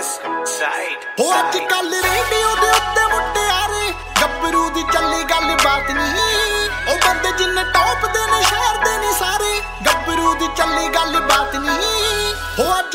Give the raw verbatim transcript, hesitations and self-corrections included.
ਹੋ ਅੱਜ ਕੱਲ ਰੇਡੀਓ ਦੇ ਉੱਤੇ ਮੁਟਿਆਰੇ ਗੱਭਰੂ ਦੀ ਚੱਲੀ ਗੱਲ ਬਾਤ ਨਹੀਂ। ਉਹ ਬੰਦੇ ਜਿੰਨੇ ਟੌਪ ਦੇ ਨੇ ਸ਼ਹਿਰ ਦੇ ਨਹੀਂ ਸਾਰੇ ਗੱਭਰੂ ਦੀ ਚੱਲੀ ਗੱਲ ਬਾਤ ਨਹੀਂ। ਹੋ